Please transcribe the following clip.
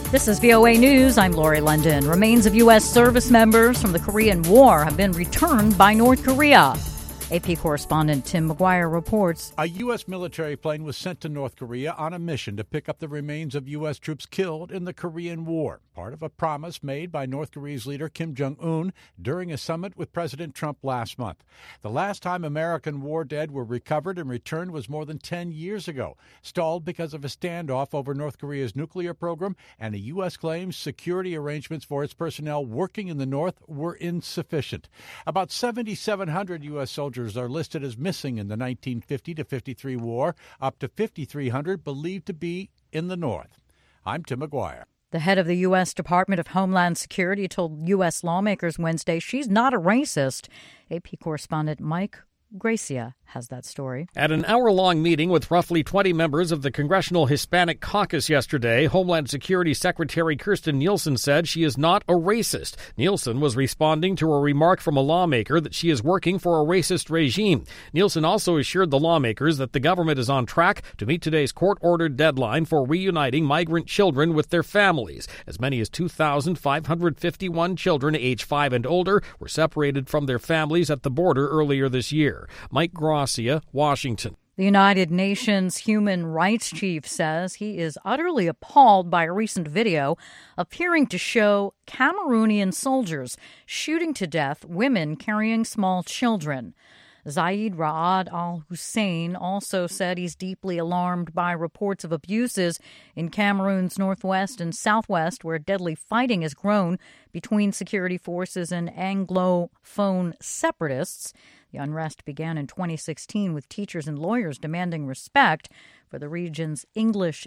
This is VOA News. I'm Lori London. Remains of U.S. service members from the Korean War have been returned by North Korea. AP correspondent Tim McGuire reports. A U.S. military plane was sent to North Korea on a mission to pick up the remains of U.S. troops killed in the Korean War, part of a promise made by North Korea's leader Kim Jong-un during a summit with President Trump last month. The last time American war dead were recovered and returned was more than 10 years ago, stalled because of a standoff over North Korea's nuclear program, and the U.S. claims security arrangements for its personnel working in the North were insufficient. About 7,700 U.S. soldiers are listed as missing in the 1950 to 53 war, up to 5,300 believed to be in the North. I'm Tim McGuire. The head of the U.S. Department of Homeland Security told U.S. lawmakers Wednesday she's not a racist. AP correspondent Mike Gracia has that story. At an hour-long meeting with roughly 20 members of the Congressional Hispanic Caucus yesterday, Homeland Security Secretary Kirstjen Nielsen said she is not a racist. Nielsen was responding to a remark from a lawmaker that she is working for a racist regime. Nielsen also assured the lawmakers that the government is on track to meet today's court-ordered deadline for reuniting migrant children with their families. As many as 2,551 children age 5 and older were separated from their families at the border earlier this year. Mike Gracia, Washington. The United Nations human rights chief says he is utterly appalled by a recent video appearing to show Cameroonian soldiers shooting to death women carrying small children. Zaid Ra'ad al-Hussein also said he's deeply alarmed by reports of abuses in Cameroon's northwest and southwest, where deadly fighting has grown between security forces and Anglophone separatists. The unrest began in 2016 with teachers and lawyers demanding respect for the region's English